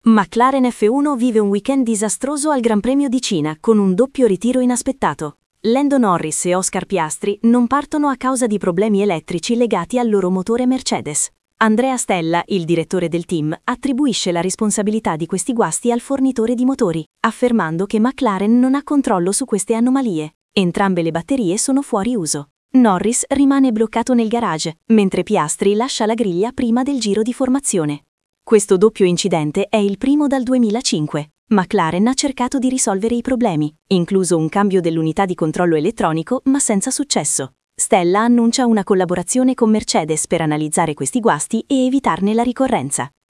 McLaren F1 vive un weekend disastroso al Gran Premio di Cina con un doppio ritiro inaspettato. Lando Norris e Oscar Piastri non partono a causa di problemi elettrici legati al loro motore Mercedes. Andrea Stella, il direttore del team, attribuisce la responsabilità di questi guasti al fornitore di motori, affermando che McLaren non ha controllo su queste anomalie. Entrambe le batterie sono fuori uso. Norris rimane bloccato nel garage, mentre Piastri lascia la griglia prima del giro di formazione. Questo doppio incidente è il primo dal 2005. McLaren ha cercato di risolvere i problemi, incluso un cambio dell'unità di controllo elettronico, ma senza successo. Stella annuncia una collaborazione con Mercedes per analizzare questi guasti e evitarne la ricorrenza.